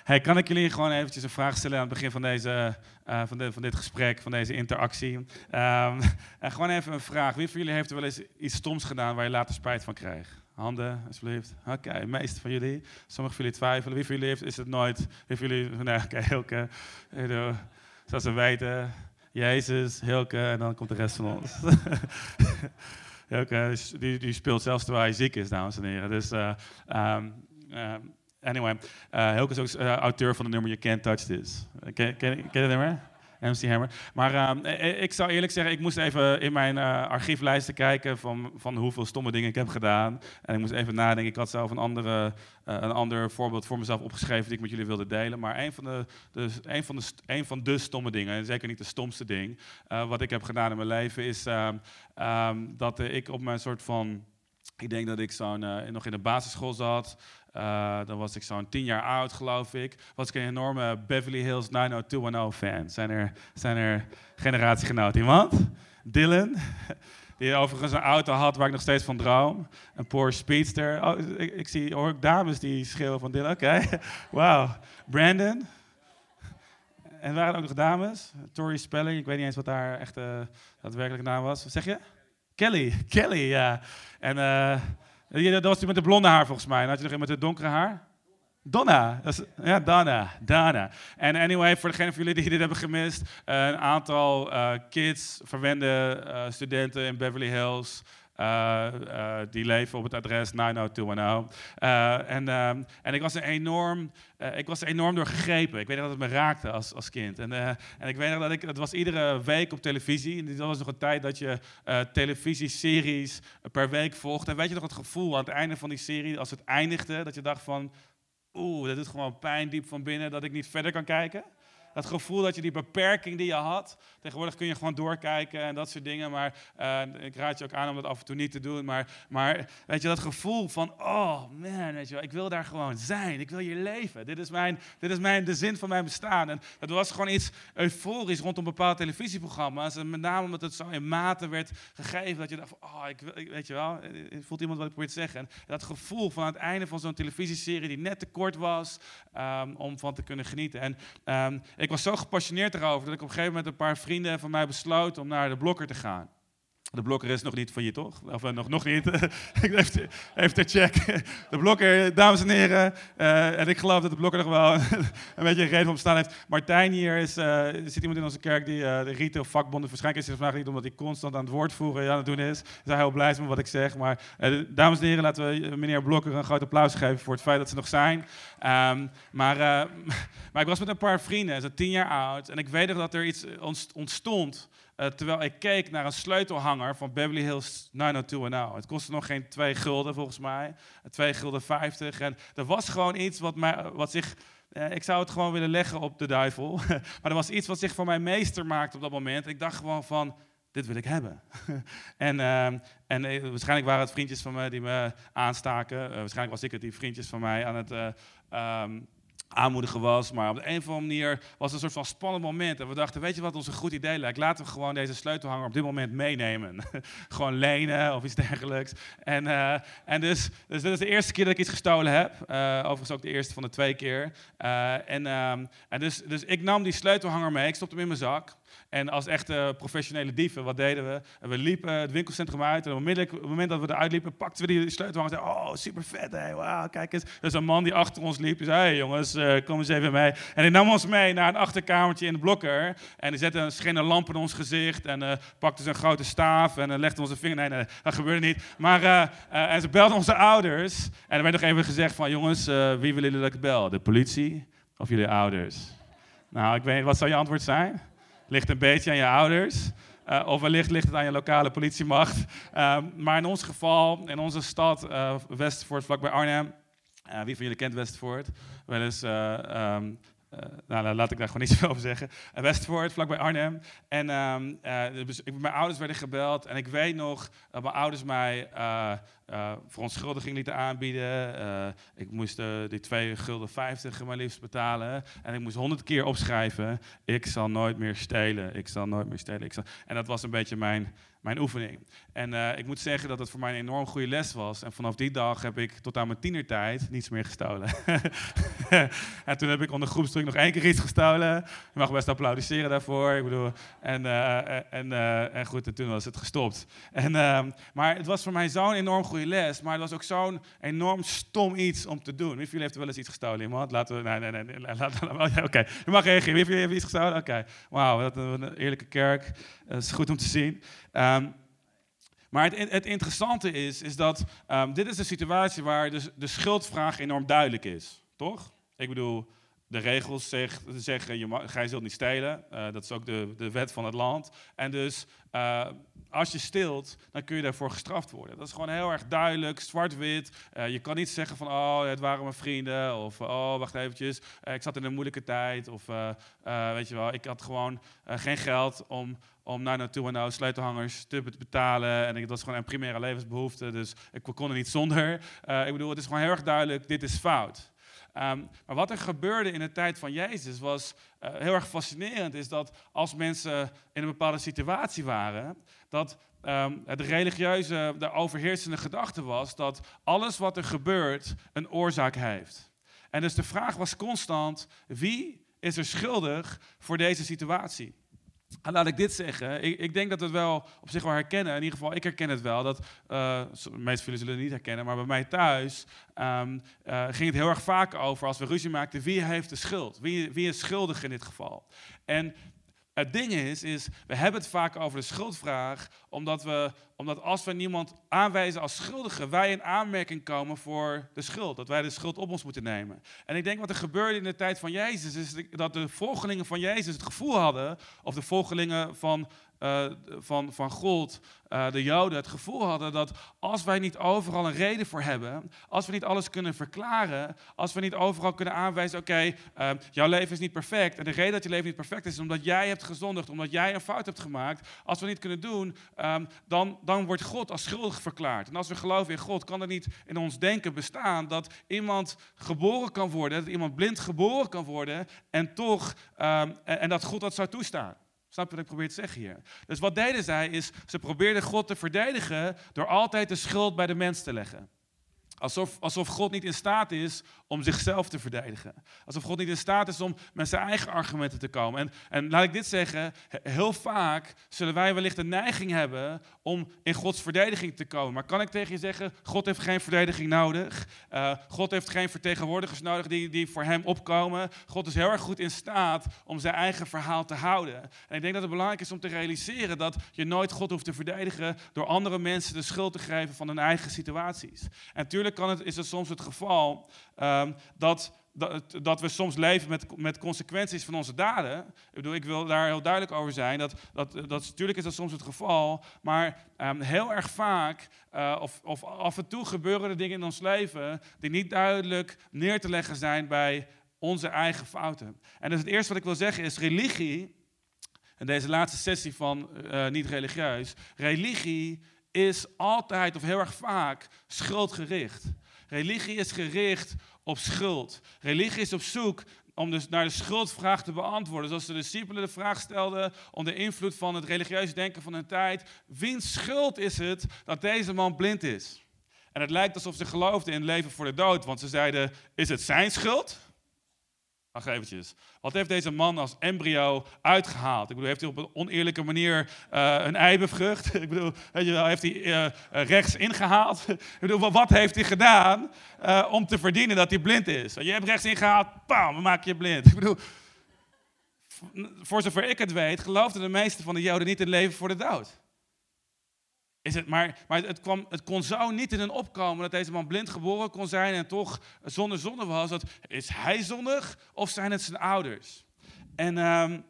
Hey, kan ik jullie gewoon eventjes een vraag stellen aan het begin van, van dit gesprek, van deze interactie? En gewoon even een vraag. Wie van jullie heeft er wel eens iets stoms gedaan waar je later spijt van kreeg? Handen, alsjeblieft. Oké, de meeste van jullie. Sommigen van jullie twijfelen. Wie van jullie is het nooit? Wie van jullie... Nee, oké, Hilke. Zoals ze weten. Jezus, Hilke en dan komt de rest van ons. Hilke, die speelt zelfs terwijl hij ziek is, dames en heren. Dus... Anyway, Hilke is ook auteur van het nummer You Can't Touch This. Ken je het nummer? MC Hammer. Maar ik zou eerlijk zeggen, ik moest even in mijn archieflijsten kijken van hoeveel stomme dingen ik heb gedaan. En ik moest even nadenken. Ik had zelf een ander voorbeeld voor mezelf opgeschreven die ik met jullie wilde delen. Maar een van de stomme dingen, en zeker niet de stomste ding, wat ik heb gedaan in mijn leven, is dat ik op mijn soort van... Ik denk dat ik nog in de basisschool zat. Dan was ik zo'n 10 jaar oud, geloof ik. Was ik een enorme Beverly Hills 90210 fan. Zijn er generatiegenoten? Iemand? Dylan? Die overigens een auto had waar ik nog steeds van droom. Een Porsche Speedster. Oh, ik hoor ook dames die schreeuwen van Dylan. Oké. Wauw. Brandon? En waren er ook nog dames? Tori Spelling. Ik weet niet eens wat haar echte daadwerkelijke naam was. Wat zeg je? Kelly, ja. En dat was die met de blonde haar volgens mij. En had je nog iemand met het donkere haar? Donna. Donna. En anyway, voor degenen van jullie die dit hebben gemist. Een aantal kids, verwende studenten in Beverly Hills. Die leven op het adres 90210. En ik was er enorm door gegrepen. Ik weet nog dat het me raakte als kind. En ik weet nog dat het was iedere week op televisie. En dat was nog een tijd dat je televisieseries per week volgde. En weet je nog het gevoel aan het einde van die serie, als het eindigde, dat je dacht van... dat doet gewoon pijn diep van binnen dat ik niet verder kan kijken. Dat gevoel dat je die beperking die je had, tegenwoordig kun je gewoon doorkijken en dat soort dingen. Maar ik raad je ook aan om dat af en toe niet te doen. Maar weet je, dat gevoel van, oh man, weet je wel, ik wil daar gewoon zijn. Ik wil hier leven. Dit is de zin van mijn bestaan. En dat was gewoon iets euforisch rondom bepaalde televisieprogramma's. En met name omdat het zo in mate werd gegeven dat je dacht van, weet je wel, voelt iemand wat ik probeer te zeggen. En dat gevoel van aan het einde van zo'n televisieserie die net te kort was om van te kunnen genieten. En ik was zo gepassioneerd erover dat ik op een gegeven moment een paar vrienden van mij besloot om naar de Blokker te gaan. De Blokker is nog niet van je, toch? Of nog niet. Even te check. De Blokker, dames en heren. En ik geloof dat de Blokker nog wel een beetje een reden van bestaan heeft. Martijn hier zit iemand in onze kerk die de retail vakbonden... Waarschijnlijk is het vandaag niet omdat hij constant aan het woord voeren aan het doen is. Is hij heel blij met wat ik zeg. Maar dames en heren, laten we meneer Blokker een groot applaus geven voor het feit dat ze nog zijn. Maar ik was met een paar vrienden, zo 10 jaar oud. En ik weet nog dat er iets ontstond... terwijl ik keek naar een sleutelhanger van Beverly Hills 90210. Het kostte nog geen 2 gulden volgens mij. 2,50 gulden. En er was gewoon iets wat zich... ik zou het gewoon willen leggen op de duivel. Maar er was iets wat zich voor mij meester maakte op dat moment. Ik dacht gewoon van, dit wil ik hebben. En waarschijnlijk waren het vriendjes van me die me aanstaken. Waarschijnlijk was ik het die vriendjes van mij aan het... aanmoedigen was, maar op de een of andere manier was het een soort van spannend moment. En we dachten, weet je wat ons een goed idee lijkt? Laten we gewoon deze sleutelhanger op dit moment meenemen. Gewoon lenen of iets dergelijks. En dus dit is de eerste keer dat ik iets gestolen heb. Overigens ook de eerste van de 2 keer. Dus ik nam die sleutelhanger mee, ik stopte hem in mijn zak. En als echte professionele dieven, wat deden we? We liepen het winkelcentrum uit en op het moment dat we eruit liepen, pakten we die sleutelhanger en zeiden, oh, super vet, hey, wauw, kijk eens. Dus een man die achter ons liep, die zei, hey jongens, kom eens even mee. En die nam ons mee naar een achterkamertje in de Blokker. En die zette een schene lamp in ons gezicht en pakte zijn grote staaf en legde onze vinger. Nee, dat gebeurde niet. Maar en ze belden onze ouders. En er werd nog even gezegd van, jongens, wie willen jullie dat ik bel? De politie of jullie ouders? Nou, ik weet niet, wat zou je antwoord zijn? Ligt een beetje aan je ouders. Of wellicht ligt het aan je lokale politiemacht. Maar in ons geval, in onze stad, Westvoort, vlakbij Arnhem. Wie van jullie kent Westvoort? Wel eens... laat ik daar gewoon niet zoveel over zeggen. Westvoort, vlakbij Arnhem. En dus mijn ouders werden gebeld. En ik weet nog dat mijn ouders mij verontschuldiging lieten aanbieden. Ik moest die 2,50 gulden maar liefst betalen. En ik moest 100 keer opschrijven. Ik zal nooit meer stelen. Ik zal nooit meer stelen. En dat was een beetje mijn oefening. En ik moet zeggen dat het voor mij een enorm goede les was. En vanaf die dag heb ik tot aan mijn tienertijd niets meer gestolen. En toen heb ik onder groepsdruk nog 1 keer iets gestolen. Je mag best applaudisseren daarvoor. Ik bedoel, en goed, en toen was het gestopt. Maar het was voor mij zo'n enorm goede les. Maar het was ook zo'n enorm stom iets om te doen. Wie van jullie heeft er wel eens iets gestolen? Iemand? Laten we... Nee. Oké, je mag reageren. Wie van jullie heeft iets gestolen? Oké. Wauw, wat een eerlijke kerk. Dat is goed om te zien. Maar het interessante is dat dit is een situatie waar de schuldvraag enorm duidelijk is. Toch? Ik bedoel, de regels zeggen, gij zult niet stelen. Dat is ook de wet van het land. En dus als je steelt, dan kun je daarvoor gestraft worden. Dat is gewoon heel erg duidelijk, zwart-wit. Je kan niet zeggen van, oh, het waren mijn vrienden. Of, oh, wacht eventjes, ik zat in een moeilijke tijd. Of, weet je wel, ik had gewoon geen geld om naar naartoe en sleutelhangers te betalen. En dat was gewoon een primaire levensbehoefte. Dus ik kon er niet zonder. Ik bedoel, het is gewoon heel erg duidelijk, dit is fout. Maar wat er gebeurde in de tijd van Jezus was heel erg fascinerend. Is dat als mensen in een bepaalde situatie waren, dat de overheersende gedachte was dat alles wat er gebeurt een oorzaak heeft. En dus de vraag was constant, wie is er schuldig voor deze situatie? En laat ik dit zeggen, ik denk dat we het wel op zich wel herkennen. In ieder geval, ik herken het wel. De meeste van jullie zullen het niet herkennen, maar bij mij thuis ging het heel erg vaak over, als we ruzie maakten, wie heeft de schuld? Wie is schuldig in dit geval? En het ding is, we hebben het vaak over de schuldvraag, omdat als we niemand aanwijzen als schuldige, wij in aanmerking komen voor de schuld. Dat wij de schuld op ons moeten nemen. En ik denk wat er gebeurde in de tijd van Jezus, is dat de volgelingen van Jezus het gevoel hadden, of de volgelingen van God, de Joden, het gevoel hadden dat als wij niet overal een reden voor hebben, als we niet alles kunnen verklaren, als we niet overal kunnen aanwijzen, oké, jouw leven is niet perfect. En de reden dat je leven niet perfect is omdat jij hebt gezondigd, omdat jij een fout hebt gemaakt. Als we niet kunnen doen, dan wordt God als schuldig verklaard. En als we geloven in God, kan er niet in ons denken bestaan dat iemand geboren kan worden, dat iemand blind geboren kan worden en toch, en dat God dat zou toestaan. Snap je wat ik probeer te zeggen hier? Dus wat deden zij is, ze probeerden God te verdedigen door altijd de schuld bij de mens te leggen. Alsof God niet in staat is om zichzelf te verdedigen. Alsof God niet in staat is om met zijn eigen argumenten te komen. En laat ik dit zeggen, heel vaak zullen wij wellicht een neiging hebben om in Gods verdediging te komen. Maar kan ik tegen je zeggen, God heeft geen verdediging nodig. God heeft geen vertegenwoordigers nodig die voor hem opkomen. God is heel erg goed in staat om zijn eigen verhaal te houden. En ik denk dat het belangrijk is om te realiseren dat je nooit God hoeft te verdedigen door andere mensen de schuld te geven van hun eigen situaties. En natuurlijk is het soms het geval dat we soms leven met consequenties van onze daden. Ik wil daar heel duidelijk over zijn. Natuurlijk is dat soms het geval, maar heel erg vaak, of af en toe gebeuren er dingen in ons leven die niet duidelijk neer te leggen zijn bij onze eigen fouten. En dus het eerste wat ik wil zeggen is religie, en deze laatste sessie van niet religieus, religie is altijd of heel erg vaak schuldgericht. Religie is gericht op schuld. Religie is op zoek om dus naar de schuldvraag te beantwoorden. Zoals de discipelen de vraag stelden onder invloed van het religieuze denken van hun tijd. Wiens schuld is het dat deze man blind is? En het lijkt alsof ze geloofden in leven voor de dood. Want ze zeiden, is het zijn schuld? Wacht eventjes. Wat heeft deze man als embryo uitgehaald? Ik bedoel, heeft hij op een oneerlijke manier een ei bevrucht? Ik bedoel, weet je wel, heeft hij rechts ingehaald? Ik bedoel, wat heeft hij gedaan om te verdienen dat hij blind is? Je hebt rechts ingehaald, bam, we maken je blind. Ik bedoel, voor zover ik het weet, geloofden de meeste van de Joden niet in leven voor de dood. Maar het kon zo niet in hun opkomen dat deze man blind geboren kon zijn en toch zonder zonde was. Is hij zondig of zijn het zijn ouders? En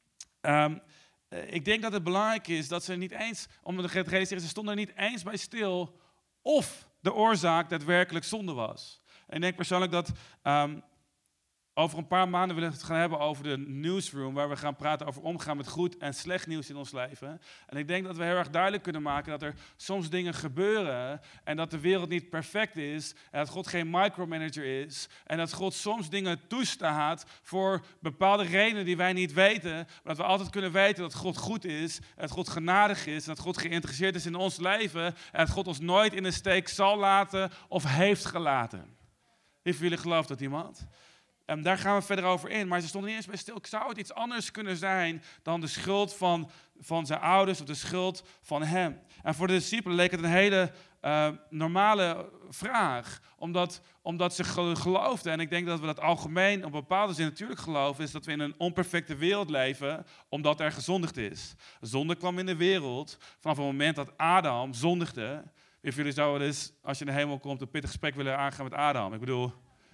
ik denk dat het belangrijk is dat ze niet eens, om het te realiseren, ze stonden er niet eens bij stil of de oorzaak daadwerkelijk zonde was. En ik denk persoonlijk dat Over een paar maanden willen we het gaan hebben over de newsroom, waar we gaan praten over omgaan met goed en slecht nieuws in ons leven. En ik denk dat we heel erg duidelijk kunnen maken dat er soms dingen gebeuren en dat de wereld niet perfect is en dat God geen micromanager is en dat God soms dingen toestaat voor bepaalde redenen die wij niet weten, maar dat we altijd kunnen weten dat God goed is, dat God genadig is, dat God geïnteresseerd is in ons leven en dat God ons nooit in de steek zal laten of heeft gelaten. Wie van jullie gelooft dat iemand? Daar gaan we verder over in. Maar ze stonden niet eens bij stil. Zou het iets anders kunnen zijn dan de schuld van zijn ouders of de schuld van hem? En voor de discipelen leek het een hele normale vraag. Omdat ze geloofden. En ik denk dat we dat algemeen op bepaalde zin natuurlijk geloven. Is dat we in een onperfecte wereld leven. Omdat er gezondigd is. Zonde kwam in de wereld vanaf het moment dat Adam zondigde. Wie van jullie zouden dus, als je in de hemel komt, een pittig gesprek willen aangaan met Adam? Ik bedoel,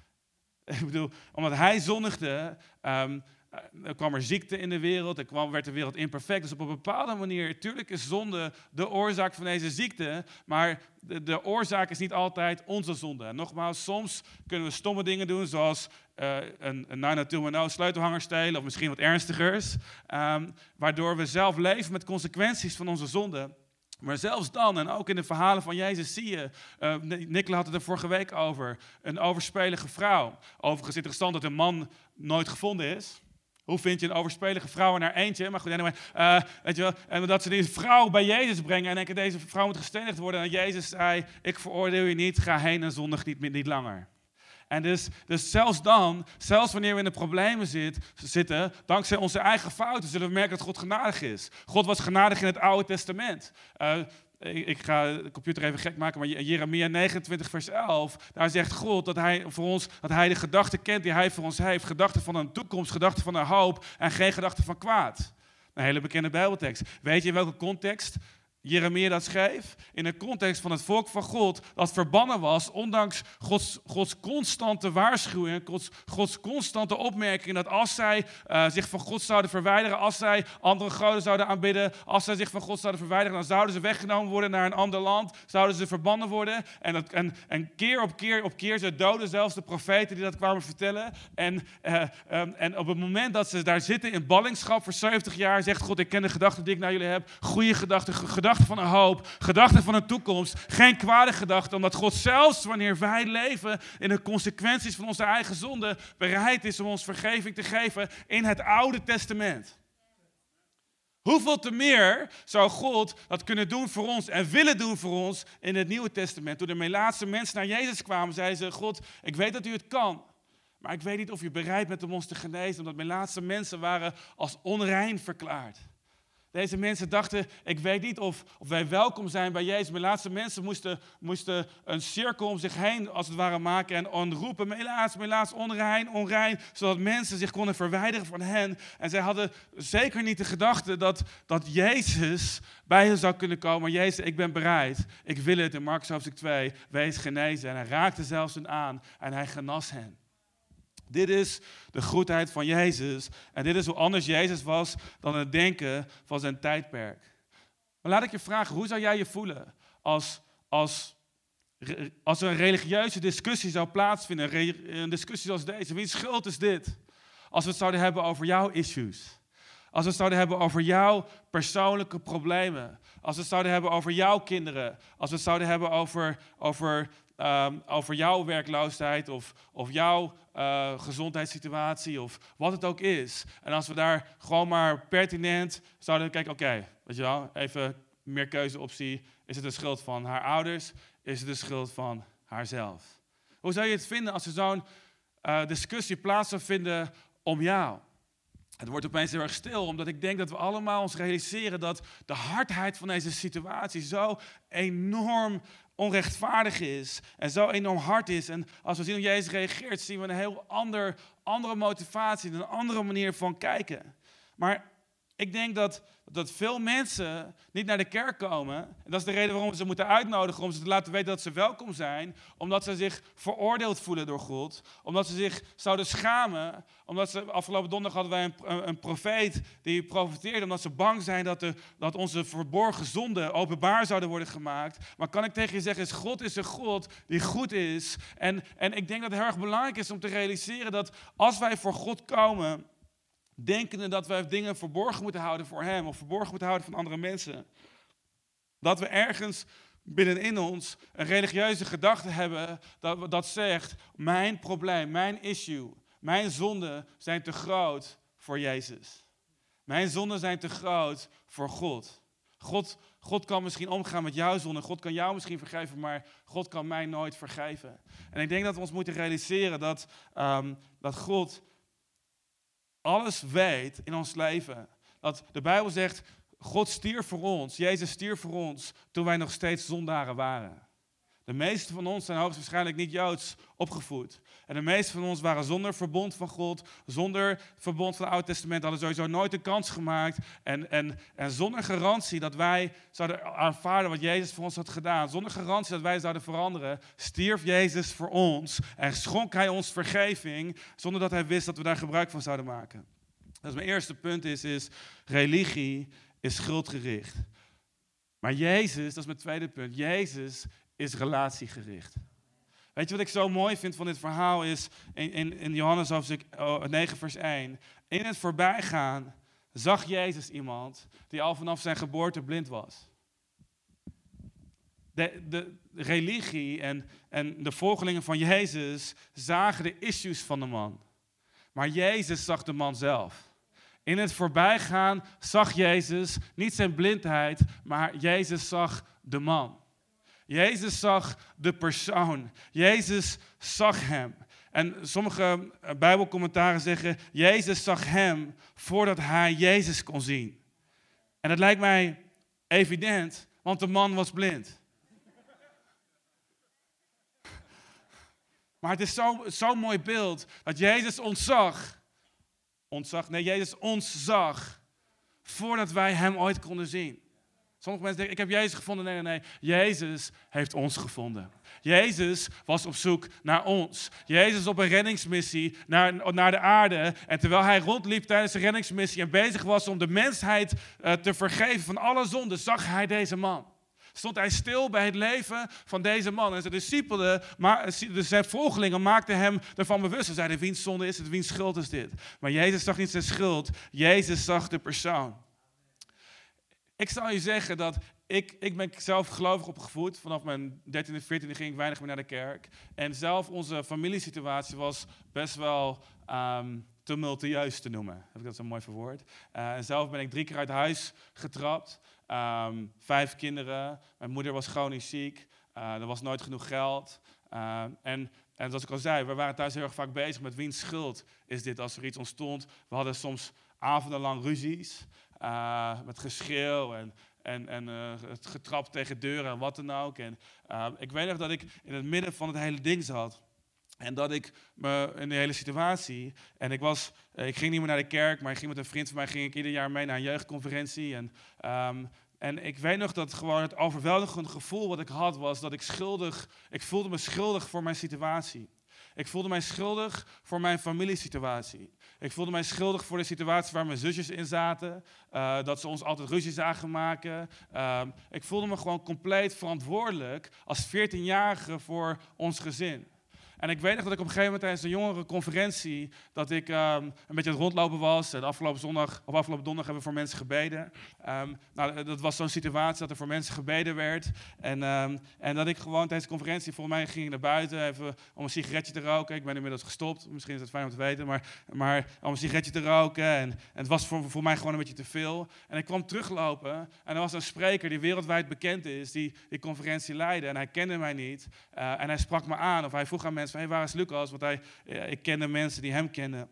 omdat hij zondigde, kwam er ziekte in de wereld, werd de wereld imperfect. Dus op een bepaalde manier, natuurlijk is zonde de oorzaak van deze ziekte, maar de oorzaak is niet altijd onze zonde. En nogmaals, soms kunnen we stomme dingen doen, zoals een 90210 sleutelhanger stelen, of misschien wat ernstigers, waardoor we zelf leven met consequenties van onze zonde. Maar zelfs dan, en ook in de verhalen van Jezus zie je, Nicola had het er vorige week over, een overspelige vrouw. Overigens interessant dat een man nooit gevonden is. Hoe vind je een overspelige vrouw in haar eentje? Maar goed, anyway, weet je wel, en dat ze die vrouw bij Jezus brengen en denken, deze vrouw moet gestenigd worden. En Jezus zei, ik veroordeel je niet, ga heen en zondig niet langer. En dus zelfs dan, zelfs wanneer we in de problemen zitten, dankzij onze eigen fouten, zullen we merken dat God genadig is. God was genadig in het Oude Testament. Ik ga de computer even gek maken, maar Jeremia 29 vers 11, daar zegt God dat hij voor ons, dat hij de gedachten kent die hij voor ons heeft. Gedachten van een toekomst, gedachten van een hoop en geen gedachten van kwaad. Een hele bekende Bijbeltekst. Weet je in welke context Jeremia dat schreef? In de context van het volk van God dat verbannen was, ondanks Gods constante waarschuwing, Gods constante opmerking dat als zij zich van God zouden verwijderen, als zij andere goden zouden aanbidden, als zij zich van God zouden verwijderen, dan zouden ze weggenomen worden naar een ander land, zouden ze verbannen worden. En keer op keer, ze doden zelfs de profeten die dat kwamen vertellen. En op het moment dat ze daar zitten in ballingschap voor 70 jaar, zegt God, ik ken de gedachten die ik naar jullie heb, goede gedachten van een hoop, gedachten van een toekomst, geen kwade gedachten, omdat God zelfs wanneer wij leven in de consequenties van onze eigen zonde bereid is om ons vergeving te geven in het Oude Testament. Hoeveel te meer zou God dat kunnen doen voor ons en willen doen voor ons in het Nieuwe Testament? Toen de Melaatse mensen naar Jezus kwamen, zeiden ze, God, ik weet dat u het kan, maar ik weet niet of u bereid bent om ons te genezen, omdat Melaatse mensen waren als onrein verklaard. Deze mensen dachten, ik weet niet of wij welkom zijn bij Jezus. Melaatse mensen moesten een cirkel om zich heen, als het ware, maken en roepen, Melaats, onrein, zodat mensen zich konden verwijderen van hen. En zij hadden zeker niet de gedachte dat Jezus bij hen zou kunnen komen. Maar Jezus, ik ben bereid, ik wil het, in Markus hoofdstuk 2, wees genezen. En hij raakte zelfs hen aan en hij genas hen. Dit is de goedheid van Jezus. En dit is hoe anders Jezus was dan het denken van zijn tijdperk. Maar laat ik je vragen, hoe zou jij je voelen als er een religieuze discussie zou plaatsvinden? Een discussie zoals deze. Wiens schuld is dit? Als we het zouden hebben over jouw issues. Als we het zouden hebben over jouw persoonlijke problemen. Als we het zouden hebben over jouw kinderen. Als we het zouden hebben over jouw werkloosheid of jouw gezondheidssituatie of wat het ook is. En als we daar gewoon maar pertinent zouden kijken, oké, weet je wel, even meer keuzeoptie. Is het de schuld van haar ouders? Is het de schuld van haarzelf? Hoe zou je het vinden als er zo'n discussie plaats zou vinden om jou? Het wordt opeens heel erg stil, omdat ik denk dat we allemaal ons realiseren dat de hardheid van deze situatie zo enorm onrechtvaardig is en zo enorm hard is. En als we zien hoe Jezus reageert, zien we een heel andere motivatie, een andere manier van kijken. Maar Ik denk dat veel mensen niet naar de kerk komen. En dat is de reden waarom we ze moeten uitnodigen, om ze te laten weten dat ze welkom zijn. Omdat ze zich veroordeeld voelen door God. Omdat ze zich zouden schamen. Omdat ze, afgelopen donderdag hadden wij een profeet die profeteerde. Omdat ze bang zijn dat onze verborgen zonden openbaar zouden worden gemaakt. Maar kan ik tegen je zeggen, God is een God die goed is. En ik denk dat het heel erg belangrijk is om te realiseren dat als wij voor God komen, denkende dat wij dingen verborgen moeten houden voor hem of verborgen moeten houden van andere mensen, dat we ergens binnenin ons een religieuze gedachte hebben dat zegt, mijn probleem, mijn issue, mijn zonden zijn te groot voor Jezus. Mijn zonden zijn te groot voor God. God kan misschien omgaan met jouw zonde, God kan jou misschien vergeven, maar God kan mij nooit vergeven. En ik denk dat we ons moeten realiseren dat God alles weet in ons leven. Dat de Bijbel zegt, God stierf voor ons, Jezus stierf voor ons toen wij nog steeds zondaren waren. De meesten van ons zijn hoogstwaarschijnlijk niet Joods opgevoed. En de meesten van ons waren zonder verbond van God, zonder verbond van het Oude Testament, hadden sowieso nooit de kans gemaakt. En zonder garantie dat wij zouden aanvaarden wat Jezus voor ons had gedaan, zonder garantie dat wij zouden veranderen, stierf Jezus voor ons en schonk hij ons vergeving, zonder dat hij wist dat we daar gebruik van zouden maken. Dus mijn eerste punt is religie is schuldgericht. Maar Jezus, dat is mijn tweede punt, Jezus is relatiegericht. Weet je wat ik zo mooi vind van dit verhaal is, in Johannes hoofdstuk 9 vers 1. In het voorbijgaan zag Jezus iemand die al vanaf zijn geboorte blind was. De religie en de volgelingen van Jezus zagen de issues van de man. Maar Jezus zag de man zelf. In het voorbijgaan zag Jezus niet zijn blindheid, maar Jezus zag de man. Jezus zag de persoon. Jezus zag hem. En sommige Bijbelcommentaren zeggen, Jezus zag hem voordat hij Jezus kon zien. En dat lijkt mij evident, want de man was blind. Maar het is zo'n mooi beeld dat Jezus ons zag. Jezus ons zag voordat wij hem ooit konden zien. Sommige mensen denken, ik heb Jezus gevonden. Nee. Jezus heeft ons gevonden. Jezus was op zoek naar ons. Jezus op een reddingsmissie naar de aarde. En terwijl hij rondliep tijdens de reddingsmissie en bezig was om de mensheid te vergeven van alle zonden, zag hij deze man. Stond hij stil bij het leven van deze man. En zijn discipelen, zijn volgelingen, maakten hem ervan bewust. Ze zeiden, wiens zonde is het, wiens schuld is dit? Maar Jezus zag niet zijn schuld, Jezus zag de persoon. Ik zal je zeggen dat ik ben zelf gelovig opgevoed. Vanaf mijn 13e, 14e ging ik weinig meer naar de kerk. En zelf onze familiesituatie was best wel tumultueus te noemen. Heb ik dat zo mooi verwoord? En zelf ben ik 3 keer uit huis getrapt. 5 kinderen. Mijn moeder was chronisch ziek. Er was nooit genoeg geld. En zoals ik al zei, we waren thuis heel erg vaak bezig met wiens schuld is dit als er iets ontstond. We hadden soms avondenlang ruzies. Met geschreeuw en het getrap tegen deuren en wat dan ook. En ik weet nog dat ik in het midden van het hele ding zat. En dat ik me in de hele situatie. En ik ging niet meer naar de kerk, maar ik ging met een vriend van mij ieder jaar mee naar een jeugdconferentie. En ik weet nog dat gewoon het overweldigende gevoel wat ik had was dat ik voelde me schuldig voor mijn situatie. Ik voelde mij schuldig voor mijn familiesituatie. Ik voelde mij schuldig voor de situatie waar mijn zusjes in zaten. Dat ze ons altijd ruzie zagen maken. Ik voelde me gewoon compleet verantwoordelijk als 14-jarige voor ons gezin. En ik weet nog dat ik op een gegeven moment tijdens een jongerenconferentie, dat ik een beetje aan het rondlopen was. En afgelopen donderdag hebben we voor mensen gebeden. Dat was zo'n situatie dat er voor mensen gebeden werd. En dat ik gewoon tijdens de conferentie, volgens mij ging ik naar buiten even om een sigaretje te roken. Ik ben inmiddels gestopt, misschien is het fijn om te weten, maar om een sigaretje te roken. En het was voor mij gewoon een beetje te veel. En ik kwam teruglopen en er was een spreker die wereldwijd bekend is, die conferentie leidde. En hij kende mij niet. En hij sprak me aan, of hij vroeg aan mensen, hey, waar is Lucas? Want ik kende mensen die hem kenden.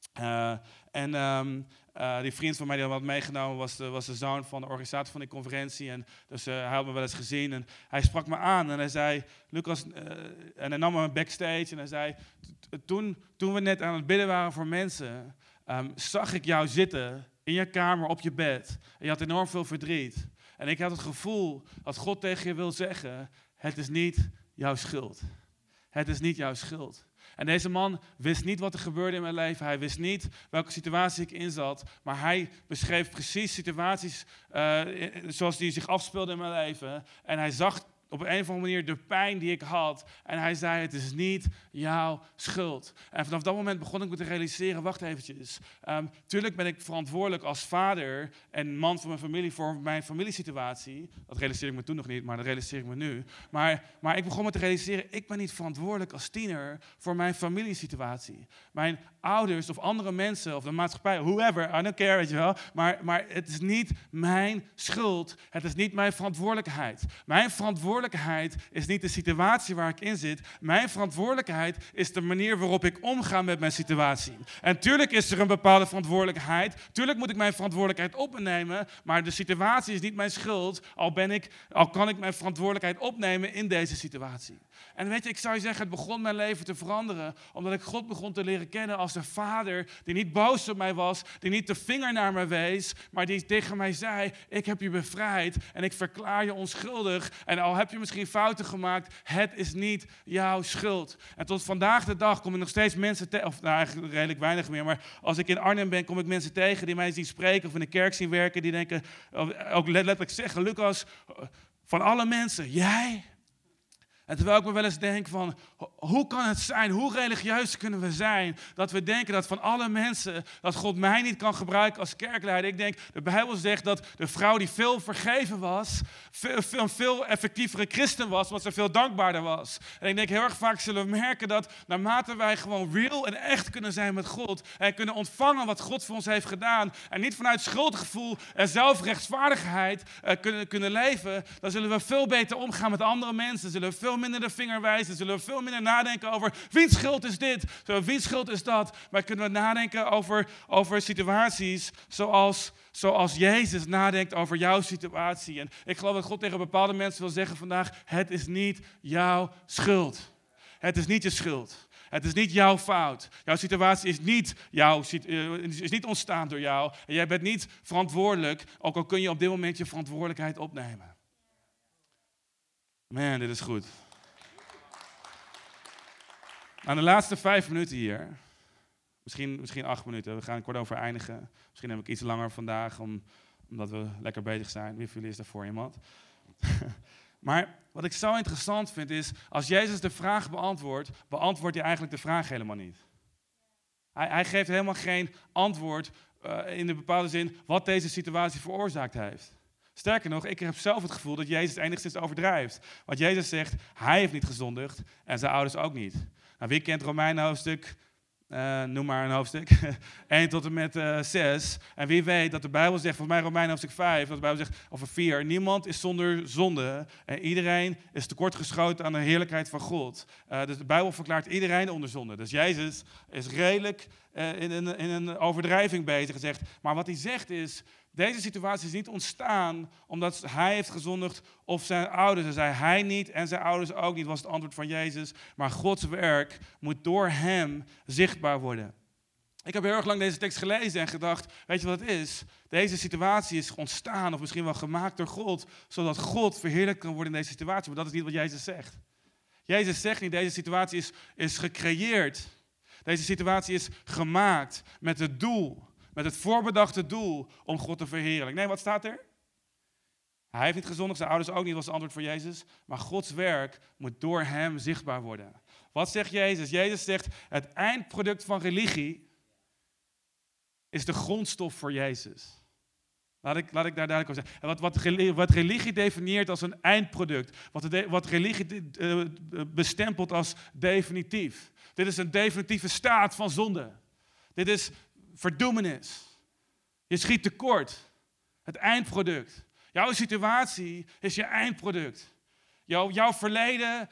Die vriend van mij die had meegenomen was de zoon van de organisator van die conferentie. En dus hij had me wel eens gezien. En hij sprak me aan en hij zei, Lucas, en hij nam me backstage. En hij zei, toen we net aan het bidden waren voor mensen, zag ik jou zitten in je kamer, op je bed. En je had enorm veel verdriet. En ik had het gevoel dat God tegen je wil zeggen, het is niet jouw schuld. Het is niet jouw schuld. En deze man wist niet wat er gebeurde in mijn leven. Hij wist niet welke situatie ik in zat. Maar hij beschreef precies situaties zoals die zich afspeelden in mijn leven. En hij zag op een of andere manier de pijn die ik had. En hij zei, het is niet jouw schuld. En vanaf dat moment begon ik me te realiseren, wacht eventjes. Tuurlijk ben ik verantwoordelijk als vader en man van mijn familie voor mijn familiesituatie. Dat realiseerde ik me toen nog niet, maar dat realiseer ik me nu. Maar ik begon me te realiseren, ik ben niet verantwoordelijk als tiener voor mijn familiesituatie. Mijn ouders of andere mensen of de maatschappij, whoever, I don't care, weet je wel. Maar het is niet mijn schuld. Het is niet mijn verantwoordelijkheid. Mijn verantwoordelijkheid is niet de situatie waar ik in zit. Mijn verantwoordelijkheid is de manier waarop ik omga met mijn situatie. En tuurlijk is er een bepaalde verantwoordelijkheid. Tuurlijk moet ik mijn verantwoordelijkheid opnemen. Maar de situatie is niet mijn schuld. Al kan ik mijn verantwoordelijkheid opnemen in deze situatie. En weet je, ik zou je zeggen, het begon mijn leven te veranderen. Omdat ik God begon te leren kennen als een vader die niet boos op mij was. Die niet de vinger naar me wees. Maar die tegen mij zei, ik heb je bevrijd. En ik verklaar je onschuldig. En al heb je misschien fouten gemaakt, het is niet jouw schuld. En tot vandaag de dag kom ik nog steeds mensen tegen. Of nou, eigenlijk redelijk weinig meer. Maar als ik in Arnhem ben, kom ik mensen tegen die mij zien spreken. Of in de kerk zien werken. Die denken, ook letterlijk zeggen, Lucas, van alle mensen, jij? En terwijl ik me wel eens denk van, hoe kan het zijn, hoe religieus kunnen we zijn, dat we denken dat van alle mensen, dat God mij niet kan gebruiken als kerkleider. Ik denk, de Bijbel zegt dat de vrouw die veel vergeven was, een veel effectievere christen was, want ze veel dankbaarder was. En ik denk, heel erg vaak zullen we merken dat naarmate wij gewoon real en echt kunnen zijn met God, en kunnen ontvangen wat God voor ons heeft gedaan, en niet vanuit schuldgevoel en zelfrechtvaardigheid kunnen leven, dan zullen we veel beter omgaan met andere mensen, zullen we veel minder de vinger wijzen, zullen we veel minder nadenken over wiens schuld is dit, wiens schuld is dat. Maar kunnen we nadenken over situaties zoals Jezus nadenkt over jouw situatie. En ik geloof dat God tegen bepaalde mensen wil zeggen vandaag, het is niet jouw schuld. Het is niet je schuld. Het is niet jouw fout. Jouw situatie is niet ontstaan door jou. En jij bent niet verantwoordelijk, ook al kun je op dit moment je verantwoordelijkheid opnemen. Man, dit is goed. Aan de laatste 5 minuten hier, misschien 8 minuten, we gaan kort over eindigen. Misschien heb ik iets langer vandaag, omdat we lekker bezig zijn. Wie van jullie is daar voor iemand? Maar wat ik zo interessant vind is, als Jezus de vraag beantwoordt hij eigenlijk de vraag helemaal niet. Hij geeft helemaal geen antwoord in de bepaalde zin wat deze situatie veroorzaakt heeft. Sterker nog, ik heb zelf het gevoel dat Jezus enigszins overdrijft. Want Jezus zegt, hij heeft niet gezondigd en zijn ouders ook niet. Nou, wie kent Romeinen hoofdstuk? Noem maar een hoofdstuk. 1 tot en met 6. En wie weet dat de Bijbel zegt, volgens mij Romeinen hoofdstuk 5, dat de Bijbel zegt over 4. Niemand is zonder zonde en iedereen is tekortgeschoten aan de heerlijkheid van God. Dus de Bijbel verklaart iedereen onder zonde. Dus Jezus is redelijk in een overdrijving bezig gezegd. Maar wat hij zegt is, deze situatie is niet ontstaan omdat hij heeft gezondigd of zijn ouders. Hij zei hij niet en zijn ouders ook niet, was het antwoord van Jezus. Maar Gods werk moet door hem zichtbaar worden. Ik heb heel erg lang deze tekst gelezen en gedacht, weet je wat het is? Deze situatie is ontstaan of misschien wel gemaakt door God, zodat God verheerlijkt kan worden in deze situatie. Maar dat is niet wat Jezus zegt. Jezus zegt niet, deze situatie is gecreëerd. Deze situatie is gemaakt met het doel. Met het voorbedachte doel om God te verheerlijken. Nee, wat staat er? Hij heeft niet gezondigd, zijn ouders ook niet, was het antwoord voor Jezus. Maar Gods werk moet door hem zichtbaar worden. Wat zegt Jezus? Jezus zegt, het eindproduct van religie is de grondstof voor Jezus. Laat ik daar duidelijk over zeggen. En wat religie definieert als een eindproduct. Wat religie bestempelt als definitief. Dit is een definitieve staat van zonde. Dit is verdoemenis. Je schiet tekort. Het eindproduct. Jouw situatie is je eindproduct. Jouw verleden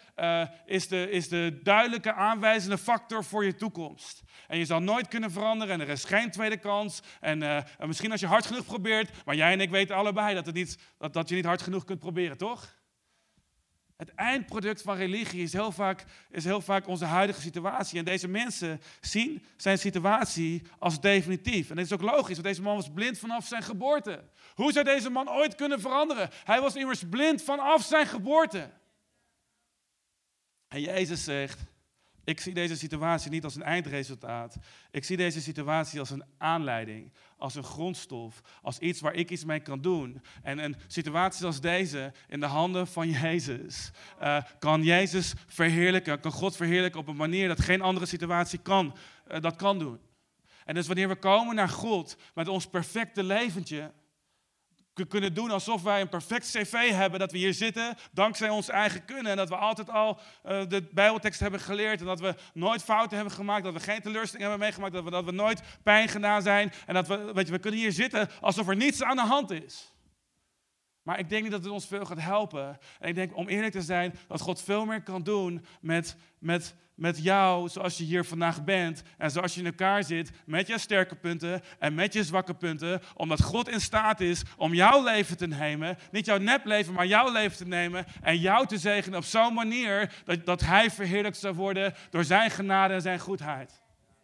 is de duidelijke aanwijzende factor voor je toekomst. En je zal nooit kunnen veranderen en er is geen tweede kans. En misschien als je hard genoeg probeert, maar jij en ik weten allebei dat je niet hard genoeg kunt proberen, toch? Het eindproduct van religie is heel vaak onze huidige situatie. En deze mensen zien zijn situatie als definitief. En dat is ook logisch, want deze man was blind vanaf zijn geboorte. Hoe zou deze man ooit kunnen veranderen? Hij was immers blind vanaf zijn geboorte. En Jezus zegt, ik zie deze situatie niet als een eindresultaat. Ik zie deze situatie als een aanleiding, als een grondstof, als iets waar ik iets mee kan doen. En een situatie als deze in de handen van Jezus kan Jezus verheerlijken, kan God verheerlijken op een manier dat geen andere situatie dat kan doen. En dus wanneer we komen naar God met ons perfecte leventje, kunnen doen alsof wij een perfect cv hebben, dat we hier zitten, dankzij ons eigen kunnen. En dat we altijd al de Bijbeltekst hebben geleerd. En dat we nooit fouten hebben gemaakt, dat we geen teleurstelling hebben meegemaakt, dat we nooit pijn gedaan zijn. En dat we kunnen hier zitten alsof er niets aan de hand is. Maar ik denk niet dat het ons veel gaat helpen. En ik denk, om eerlijk te zijn, dat God veel meer kan doen met jou, zoals je hier vandaag bent. En zoals je in elkaar zit, met je sterke punten en met je zwakke punten. Omdat God in staat is om jouw leven te nemen. Niet jouw nepleven, maar jouw leven te nemen. En jou te zegenen op zo'n manier dat Hij verheerlijkt zou worden door zijn genade en zijn goedheid.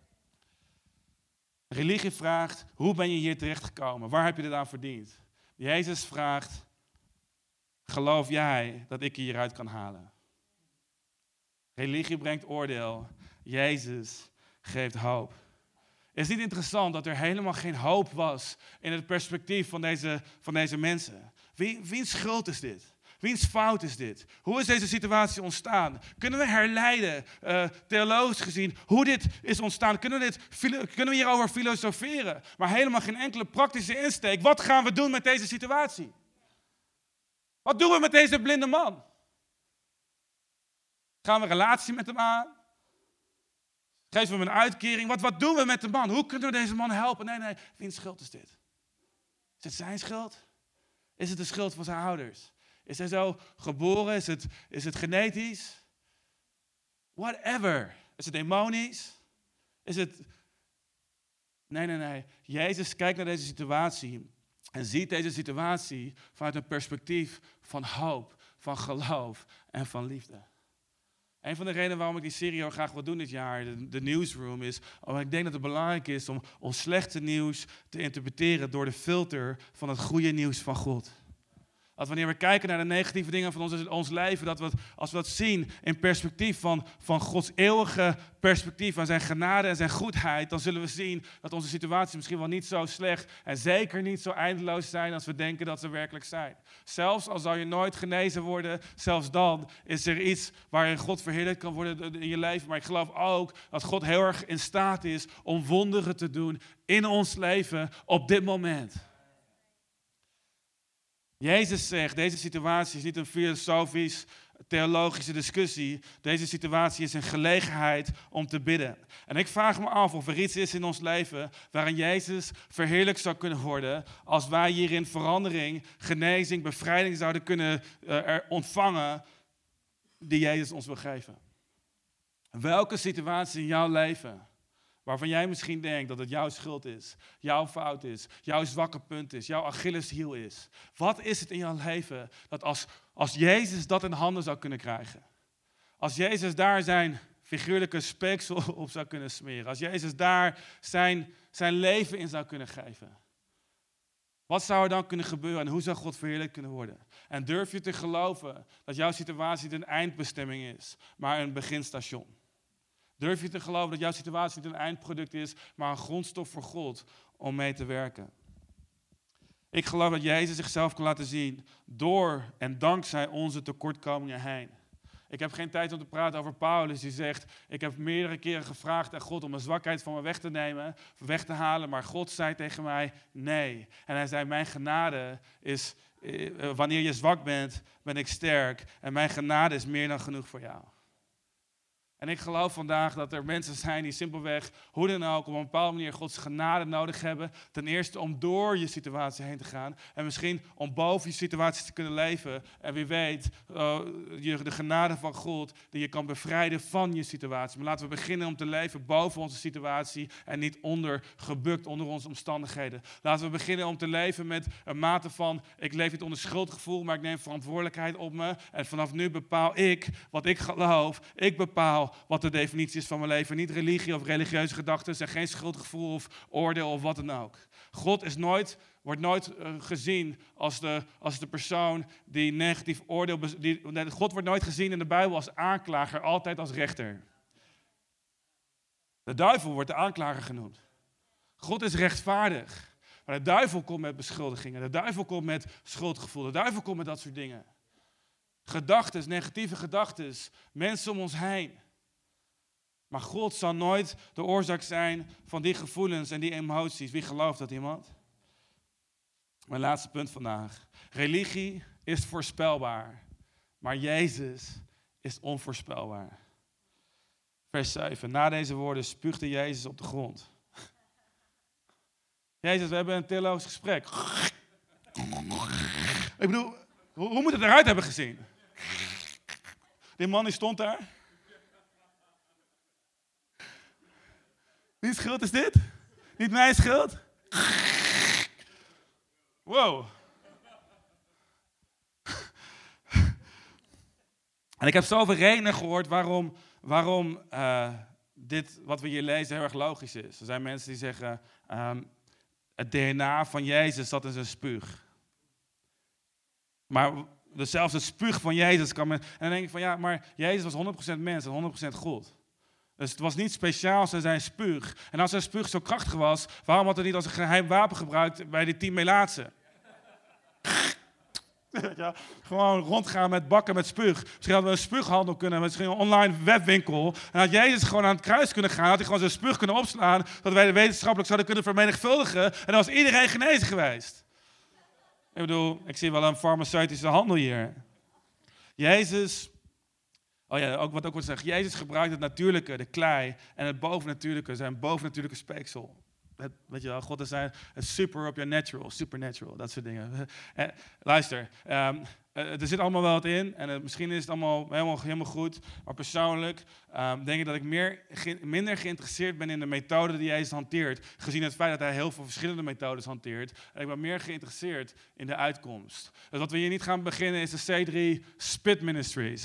Religie vraagt, hoe ben je hier terechtgekomen? Waar heb je dit aan verdiend? Jezus vraagt, geloof jij dat ik je hieruit kan halen? Religie brengt oordeel. Jezus geeft hoop. Is het niet interessant dat er helemaal geen hoop was in het perspectief van deze mensen? Wiens schuld is dit? Wiens fout is dit? Hoe is deze situatie ontstaan? Kunnen we herleiden, theologisch gezien, hoe dit is ontstaan? Kunnen we hierover filosoferen? Maar helemaal geen enkele praktische insteek. Wat gaan we doen met deze situatie? Wat doen we met deze blinde man? Gaan we een relatie met hem aan? Geven we hem een uitkering? Wat doen we met de man? Hoe kunnen we deze man helpen? Nee, wiens schuld is dit? Is het zijn schuld? Is het de schuld van zijn ouders? Is hij zo geboren? Is het genetisch? Whatever. Is het demonisch? Is het... Nee. Jezus kijkt naar deze situatie en ziet deze situatie vanuit een perspectief van hoop, van geloof en van liefde. Een van de redenen waarom ik die serie heel graag wil doen dit jaar, de Newsroom, is omdat ik denk dat het belangrijk is om ons slechte nieuws te interpreteren door de filter van het goede nieuws van God. Dat wanneer we kijken naar de negatieve dingen van ons leven, als we dat zien in perspectief van Gods eeuwige perspectief, van zijn genade en zijn goedheid, dan zullen we zien dat onze situaties misschien wel niet zo slecht en zeker niet zo eindeloos zijn als we denken dat ze werkelijk zijn. Zelfs al zou je nooit genezen worden, zelfs dan is er iets waarin God verheerlijkt kan worden in je leven. Maar ik geloof ook dat God heel erg in staat is om wonderen te doen in ons leven op dit moment. Jezus zegt, deze situatie is niet een filosofisch, theologische discussie. Deze situatie is een gelegenheid om te bidden. En ik vraag me af of er iets is in ons leven waarin Jezus verheerlijkt zou kunnen worden als wij hierin verandering, genezing, bevrijding zouden kunnen ontvangen die Jezus ons wil geven. Welke situatie in jouw leven waarvan jij misschien denkt dat het jouw schuld is, jouw fout is, jouw zwakke punt is, jouw Achilleshiel is. Wat is het in jouw leven dat als Jezus dat in handen zou kunnen krijgen? Als Jezus daar zijn figuurlijke speeksel op zou kunnen smeren. Als Jezus daar zijn leven in zou kunnen geven. Wat zou er dan kunnen gebeuren en hoe zou God verheerlijkt kunnen worden? En durf je te geloven dat jouw situatie niet een eindbestemming is, maar een beginstation? Durf je te geloven dat jouw situatie niet een eindproduct is, maar een grondstof voor God om mee te werken? Ik geloof dat Jezus zichzelf kan laten zien door en dankzij onze tekortkomingen heen. Ik heb geen tijd om te praten over Paulus die zegt, ik heb meerdere keren gevraagd aan God om mijn zwakheid van me weg te nemen, weg te halen, maar God zei tegen mij nee. En hij zei, mijn genade is, wanneer je zwak bent, ben ik sterk en mijn genade is meer dan genoeg voor jou. En ik geloof vandaag dat er mensen zijn die simpelweg, hoe dan ook, op een bepaalde manier Gods genade nodig hebben. Ten eerste om door je situatie heen te gaan. En misschien om boven je situatie te kunnen leven. En wie weet, de genade van God die je kan bevrijden van je situatie. Maar laten we beginnen om te leven boven onze situatie en niet gebukt onder onze omstandigheden. Laten we beginnen om te leven met een mate van, ik leef niet onder schuldgevoel, maar ik neem verantwoordelijkheid op me. En vanaf nu bepaal ik wat ik geloof. Ik bepaal wat de definitie is van mijn leven. Niet religie of religieuze gedachten en geen schuldgevoel of oordeel of wat dan ook. God wordt nooit gezien als de persoon die negatief oordeel... God wordt nooit gezien in de Bijbel als aanklager, altijd als rechter. De duivel wordt de aanklager genoemd. God is rechtvaardig. Maar de duivel komt met beschuldigingen. De duivel komt met schuldgevoel. De duivel komt met dat soort dingen. Gedachten, negatieve gedachten. Mensen om ons heen. Maar God zal nooit de oorzaak zijn van die gevoelens en die emoties. Wie gelooft dat, iemand? Mijn laatste punt vandaag. Religie is voorspelbaar, maar Jezus is onvoorspelbaar. Vers 7. Na deze woorden spuugde Jezus op de grond. Jezus, we hebben een theologisch gesprek. Ik bedoel, hoe moet het eruit hebben gezien? Die man die stond daar. Wie schuld is dit? Niet mijn schuld? Wow. En ik heb zoveel redenen gehoord waarom dit wat we hier lezen heel erg logisch is. Er zijn mensen die zeggen, het DNA van Jezus zat in zijn spuug. Maar zelfs het spuug van Jezus kan men... En dan denk ik van ja, maar Jezus was 100% mens en 100% God. Dus het was niet speciaal als zijn spuug. En als zijn spuug zo krachtig was, waarom had hij niet als een geheim wapen gebruikt bij die 10 melaatsen? Ja, gewoon rondgaan met bakken met spuug. Misschien hadden we een spuughandel kunnen, misschien een online webwinkel. En had Jezus gewoon aan het kruis kunnen gaan, had hij gewoon zijn spuug kunnen opslaan, dat wij de wetenschappelijk zouden kunnen vermenigvuldigen. En dan was iedereen genezen geweest. Ik bedoel, ik zie wel een farmaceutische handel hier. Jezus... Oh ja, ook wat ook wordt gezegd. Jezus gebruikt het natuurlijke, de klei, en het bovennatuurlijke, zijn bovennatuurlijke speeksel. Weet je wel, God is het supernatural, dat soort dingen. Luister, er zit allemaal wel wat in en misschien is het allemaal helemaal goed. Maar persoonlijk denk ik dat ik minder geïnteresseerd ben in de methode die Jezus hanteert. Gezien het feit dat hij heel veel verschillende methodes hanteert. En ik ben meer geïnteresseerd in de uitkomst. Dus wat we hier niet gaan beginnen is de C3 Spit Ministries.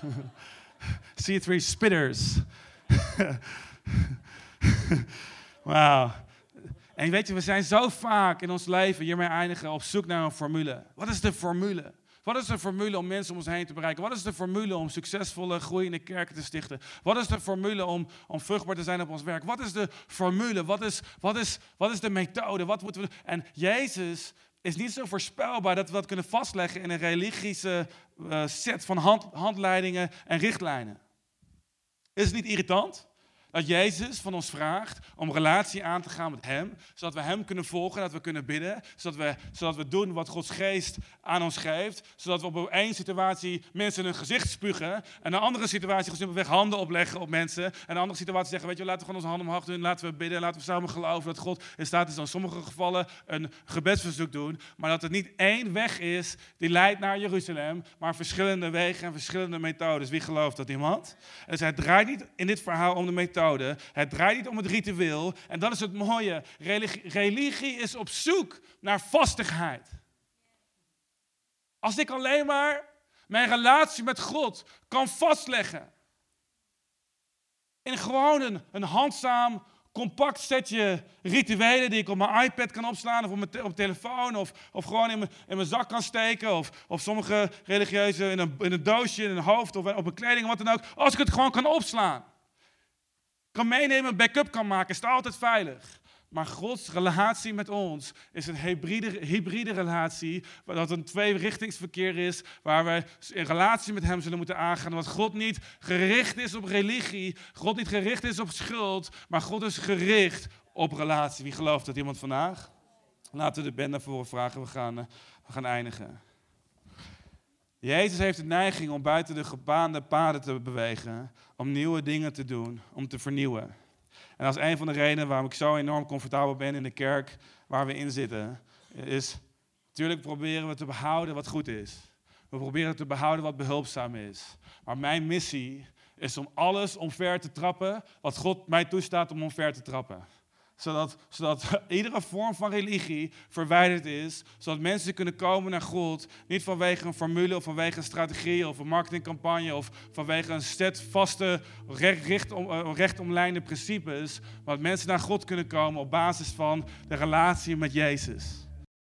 C3 Spitters. Wauw. En weet je, we zijn zo vaak in ons leven hiermee eindigen op zoek naar een formule. Wat is de formule? Wat is de formule om mensen om ons heen te bereiken? Wat is de formule om succesvolle, groeiende kerken te stichten? Wat is de formule om vruchtbaar te zijn op ons werk? Wat is de formule? Wat is de methode? Wat moeten we doen? En Jezus is niet zo voorspelbaar dat we dat kunnen vastleggen in een religische set van handleidingen en richtlijnen. Is het niet irritant? Dat Jezus van ons vraagt om relatie aan te gaan met hem, zodat we hem kunnen volgen, dat we kunnen bidden, zodat we doen wat Gods geest aan ons geeft, zodat we op één situatie mensen hun gezicht spugen, en in een andere situatie simpelweg handen opleggen op mensen, en in een andere situatie zeggen, weet je, laten we gewoon onze handen omhoog doen, laten we bidden, laten we samen geloven dat God in staat is in sommige gevallen een gebedsverzoek doen, maar dat het niet één weg is die leidt naar Jeruzalem, maar verschillende wegen en verschillende methodes. Wie gelooft dat, iemand? Dus het draait niet in dit verhaal om de methode. Het draait niet om het ritueel. En dat is het mooie. Religie is op zoek naar vastigheid. Als ik alleen maar mijn relatie met God kan vastleggen. In gewoon een handzaam, compact setje rituelen die ik op mijn iPad kan opslaan of op mijn telefoon of gewoon in mijn zak kan steken of sommige religieuze in een doosje, in een hoofd of op mijn kleding of wat dan ook. Als ik het gewoon kan opslaan. Kan meenemen, een backup kan maken, is het altijd veilig. Maar Gods relatie met ons is een hybride relatie, waar dat een tweerichtingsverkeer is, waar we in relatie met hem zullen moeten aangaan. Want God niet gericht is op religie, God niet gericht is op schuld, maar God is gericht op relatie. Wie gelooft dat, iemand vandaag? Laten we de band naar voren vragen, we gaan eindigen. Jezus heeft de neiging om buiten de gebaande paden te bewegen, om nieuwe dingen te doen, om te vernieuwen. En dat is een van de redenen waarom ik zo enorm comfortabel ben in de kerk waar we in zitten. Is, natuurlijk proberen we te behouden wat goed is. We proberen te behouden wat behulpzaam is. Maar mijn missie is om alles omver te trappen wat God mij toestaat om omver te trappen. Zodat iedere vorm van religie verwijderd is. Zodat mensen kunnen komen naar God. Niet vanwege een formule of vanwege een strategie of een marketingcampagne. Of vanwege een steadvaste, rechtomlijnde principes. Maar dat mensen naar God kunnen komen op basis van de relatie met Jezus.